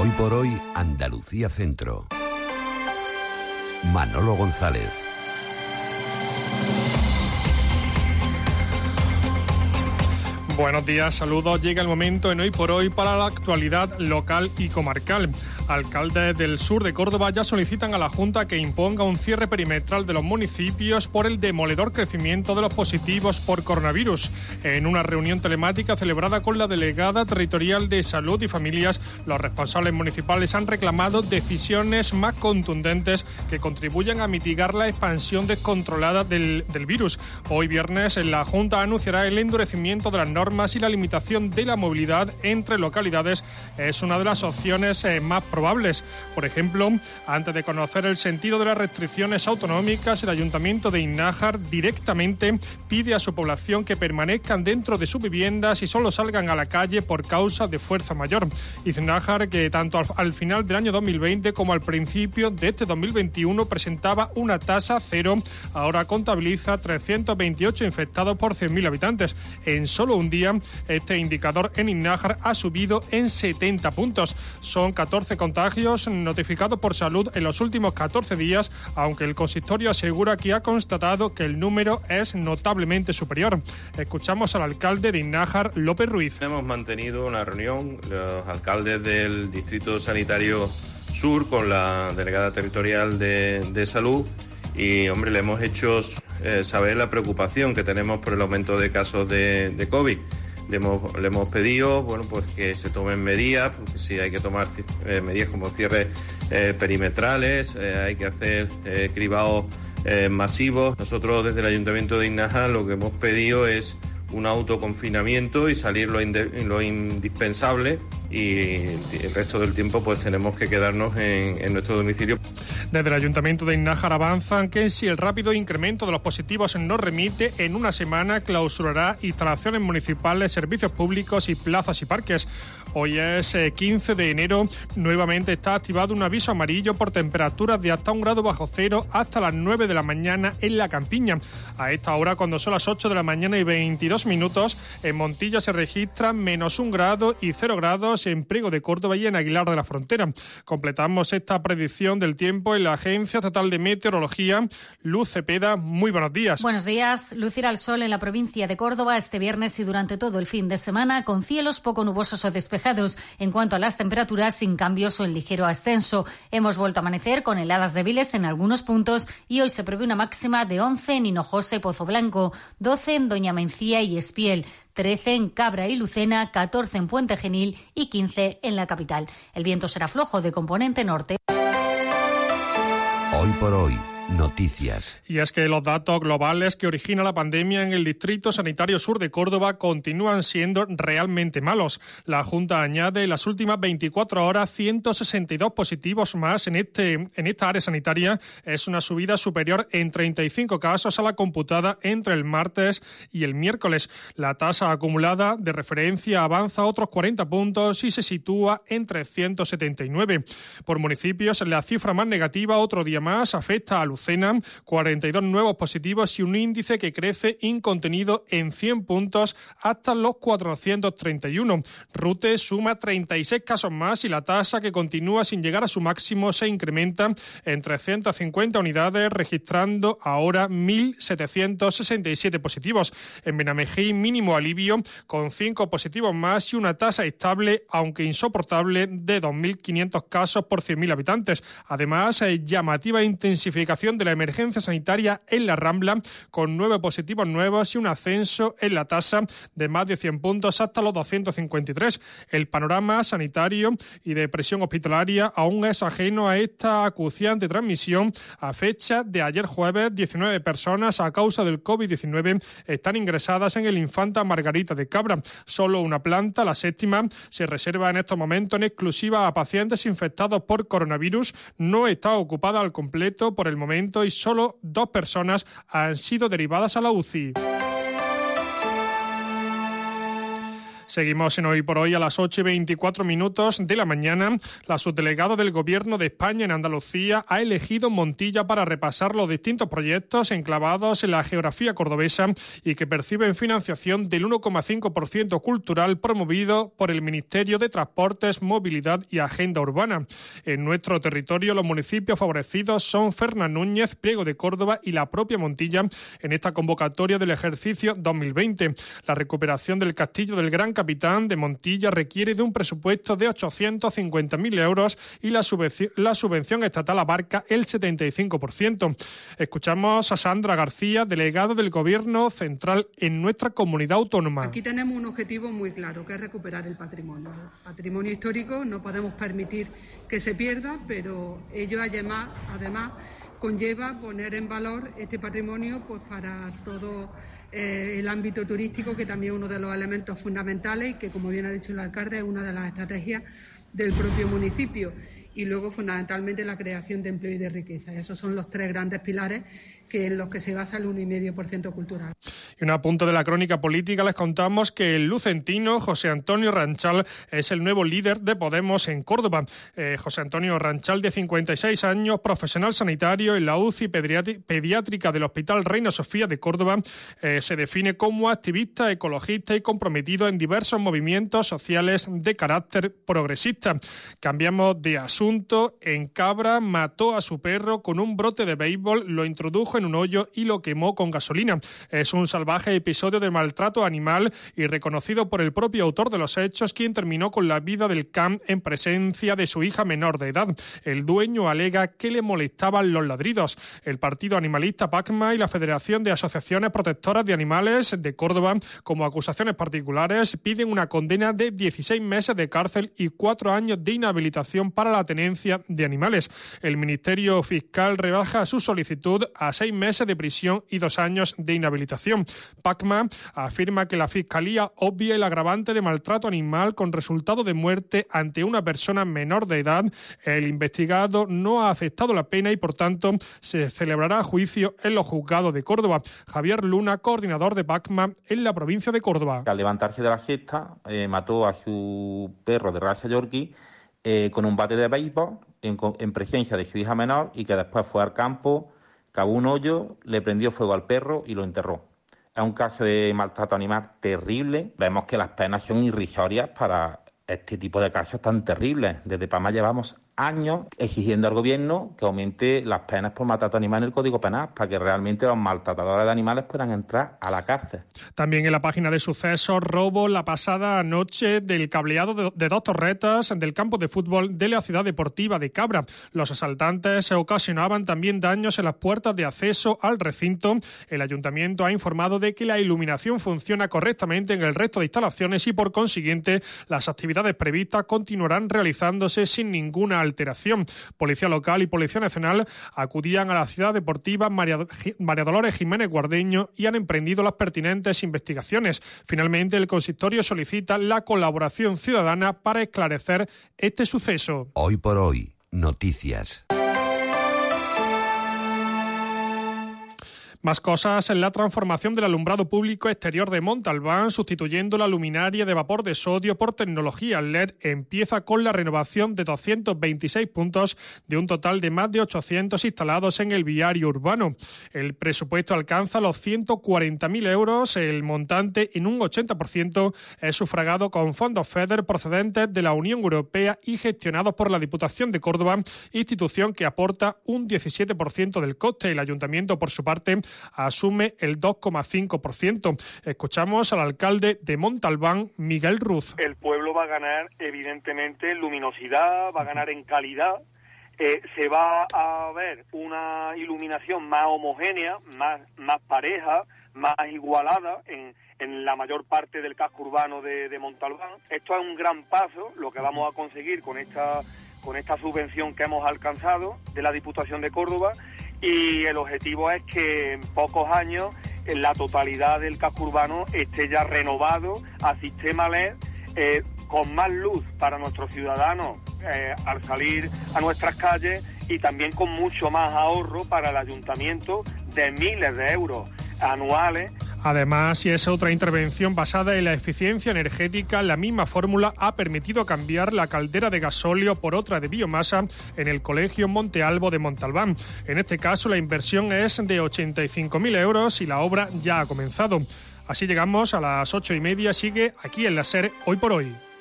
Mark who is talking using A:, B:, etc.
A: Hoy por hoy, Andalucía Centro. Manolo González.
B: Buenos días, saludos. Llega el momento en Hoy por Hoy para la actualidad local y comarcal. Alcaldes del sur de Córdoba ya solicitan a la Junta que imponga un cierre perimetral de los municipios por el demoledor crecimiento de los positivos por coronavirus. En una reunión telemática celebrada con la delegada territorial de Salud y Familias, los responsables municipales han reclamado decisiones más contundentes que contribuyan a mitigar la expansión descontrolada del virus. Hoy viernes la Junta anunciará el endurecimiento de las normas y la limitación de la movilidad entre localidades es una de las opciones más probables. Por ejemplo, antes de conocer el sentido de las restricciones autonómicas, el Ayuntamiento de Innájar directamente pide a su población que permanezcan dentro de sus viviendas y solo salgan a la calle por causa de fuerza mayor. Innájar, que tanto al final del año 2020 como al principio de este 2021 presentaba una tasa cero, ahora contabiliza 328 infectados por 100.000 habitantes. En solo un día, este indicador en Innájar ha subido en 70 puntos. Son 14 contagios notificados por Salud en los últimos 14 días, aunque el consistorio asegura que ha constatado que el número es notablemente superior. Escuchamos al alcalde de Innájar, López Ruiz.
C: Hemos mantenido una reunión, los alcaldes del Distrito Sanitario Sur con la delegada territorial de Salud y, hombre, le hemos hecho saber la preocupación que tenemos por el aumento de casos de COVID. Le hemos pedido, bueno, pues que se tomen medidas, porque sí hay que tomar medidas como cierres perimetrales, hay que hacer cribados masivos. Nosotros desde el Ayuntamiento de Innájar lo que hemos pedido es un autoconfinamiento y salir lo indispensable, y el resto del tiempo pues tenemos que quedarnos en nuestro domicilio.
B: Desde el Ayuntamiento de Innájar avanzan que si el rápido incremento de los positivos no remite, en una semana clausurará instalaciones municipales, servicios públicos y plazas y parques. Hoy es 15 de enero, nuevamente está activado un aviso amarillo por temperaturas de hasta 1 grado bajo cero hasta las 9 de la mañana en La Campiña. A esta hora, cuando son las 8 de la mañana y 22 minutos, en Montilla se registran -1 grado y 0 grados en Priego de Córdoba y en Aguilar de la Frontera. Completamos esta predicción del tiempo en la Agencia Estatal de Meteorología. Luz Cepeda, muy buenos días.
D: Buenos días. Lucirá el sol en la provincia de Córdoba este viernes y durante todo el fin de semana, con cielos poco nubosos o despejados. En cuanto a las temperaturas, sin cambios o en ligero ascenso. Hemos vuelto a amanecer con heladas débiles en algunos puntos y hoy se prevé una máxima de 11 en Hinojosa y Pozo Blanco, 12 en Doña Mencía y Espiel, 13 en Cabra y Lucena, 14 en Puente Genil y 15 en la capital. El viento será flojo de componente norte.
A: Hoy por hoy, noticias.
B: Y es que los datos globales que origina la pandemia en el Distrito Sanitario Sur de Córdoba continúan siendo realmente malos. La Junta añade en las últimas 24 horas 162 positivos más en esta área sanitaria. Es una subida superior en 35 casos a la computada entre el martes y el miércoles. La tasa acumulada de referencia avanza otros 40 puntos y se sitúa en 379. Por municipios, la cifra más negativa otro día más afecta a Lucena, 42 nuevos positivos y un índice que crece incontenido en 100 puntos hasta los 431. Rute suma 36 casos más y la tasa, que continúa sin llegar a su máximo, se incrementa en 350 unidades, registrando ahora 1.767 positivos. En Benamejí, mínimo alivio, con 5 positivos más y una tasa estable, aunque insoportable, de 2.500 casos por 100.000 habitantes. Además, llamativa intensificación de la emergencia sanitaria en la Rambla, con 9 positivos nuevos y un ascenso en la tasa de más de 100 puntos hasta los 253. El panorama sanitario y de presión hospitalaria aún es ajeno a esta acuciante transmisión. A fecha de ayer jueves, 19 personas a causa del COVID-19 están ingresadas en el Infanta Margarita de Cabra. Solo una planta, la séptima, se reserva en estos momentos en exclusiva a pacientes infectados por coronavirus. No está ocupada al completo por el momento y solo 2 personas han sido derivadas a la UCI. Seguimos en Hoy por Hoy a las 8:24 de la mañana. La subdelegada del Gobierno de España en Andalucía ha elegido Montilla para repasar los distintos proyectos enclavados en la geografía cordobesa y que perciben financiación del 1,5% cultural promovido por el Ministerio de Transportes, Movilidad y Agenda Urbana. En nuestro territorio, los municipios favorecidos son Fernán Núñez, Priego de Córdoba y la propia Montilla en esta convocatoria del ejercicio 2020. La recuperación del Castillo del Gran Capitán de Montilla requiere de un presupuesto de 850.000 euros y la subvención estatal abarca el 75%. Escuchamos a Sandra García, delegada del Gobierno Central en nuestra comunidad autónoma.
E: Aquí tenemos un objetivo muy claro, que es recuperar el patrimonio. El patrimonio histórico no podemos permitir que se pierda, pero ello además conlleva poner en valor este patrimonio pues para todo el ámbito turístico, que también es uno de los elementos fundamentales y que, como bien ha dicho el alcalde, es una de las estrategias del propio municipio. Y luego, fundamentalmente, la creación de empleo y de riqueza. Esos son los tres grandes pilares en los que se basa el 1,5% cultural.
B: Y un apunte de la crónica política, les contamos que el lucentino José Antonio Ranchal es el nuevo líder de Podemos en Córdoba. José Antonio Ranchal, de 56 años, profesional sanitario en la UCI pediátrica del Hospital Reina Sofía de Córdoba, se define como activista, ecologista y comprometido en diversos movimientos sociales de carácter progresista. Cambiamos de asunto. En Cabra mató a su perro con un brote de béisbol, lo introdujo en un hoyo y lo quemó con gasolina. Es un salvaje episodio de maltrato animal y reconocido por el propio autor de los hechos, quien terminó con la vida del can en presencia de su hija menor de edad. El dueño alega que le molestaban los ladridos. El partido animalista PACMA y la Federación de Asociaciones Protectoras de Animales de Córdoba, como acusaciones particulares, piden una condena de 16 meses de cárcel y 4 años de inhabilitación para la tenencia de animales. El Ministerio Fiscal rebaja su solicitud a 6 meses de prisión y 2 años de inhabilitación. PACMA afirma que la Fiscalía obvia el agravante de maltrato animal con resultado de muerte ante una persona menor de edad. El investigado no ha aceptado la pena y, por tanto, se celebrará juicio en los juzgados de Córdoba. Javier Luna, coordinador de PACMA en la provincia de Córdoba.
F: Al levantarse de la siesta, mató a su perro de raza Yorkie con un bate de béisbol en presencia de su hija menor, y que después fue al campo, cavó un hoyo, le prendió fuego al perro y lo enterró. Es un caso de maltrato animal terrible. Vemos que las penas son irrisorias para este tipo de casos tan terribles. Desde PACMA llevamos años exigiendo al gobierno que aumente las penas por maltrato animal en el Código Penal para que realmente los maltratadores de animales puedan entrar a la cárcel. También
B: en la página de sucesos, robo la pasada noche del cableado de 2 torretas del campo de fútbol de la ciudad deportiva de Cabra. Los asaltantes ocasionaban también daños en las puertas de acceso al recinto. El ayuntamiento ha informado de que la iluminación funciona correctamente en el resto de instalaciones y, por consiguiente, las actividades previstas continuarán realizándose sin ninguna alteración. Policía local y Policía Nacional acudían a la ciudad deportiva María Dolores Jiménez Guardeño y han emprendido las pertinentes investigaciones. Finalmente, el consistorio solicita la colaboración ciudadana para esclarecer este suceso.
A: Hoy por hoy, noticias.
B: Más cosas en la transformación del alumbrado público exterior de Montalbán, sustituyendo la luminaria de vapor de sodio por tecnología LED, empieza con la renovación de 226 puntos de un total de más de 800 instalados en el viario urbano. El presupuesto alcanza los 140.000 euros. El montante, en un 80%, es sufragado con fondos FEDER procedentes de la Unión Europea y gestionados por la Diputación de Córdoba, institución que aporta un 17% del coste. El ayuntamiento, por su parte, asume el 2,5%. Escuchamos al alcalde de Montalbán, Miguel Ruz.
G: El pueblo va a ganar, evidentemente, en luminosidad, va a ganar en calidad. Se va a ver una iluminación más homogénea, más pareja, más igualada en la mayor parte del casco urbano de Montalbán. Esto es un gran paso, lo que vamos a conseguir con esta subvención que hemos alcanzado de la Diputación de Córdoba. Y el objetivo es que en pocos años la totalidad del casco urbano esté ya renovado a sistema LED, con más luz para nuestros ciudadanos al salir a nuestras calles, y también con mucho más ahorro para el ayuntamiento de miles de euros anuales
B: Además, si es otra intervención basada en la eficiencia energética, la misma fórmula ha permitido cambiar la caldera de gasóleo por otra de biomasa en el Colegio Monte Albo de Montalbán. En este caso, la inversión es de 85.000 euros y la obra ya ha comenzado. Así llegamos a las 8:30. Sigue aquí en la SER Hoy por Hoy.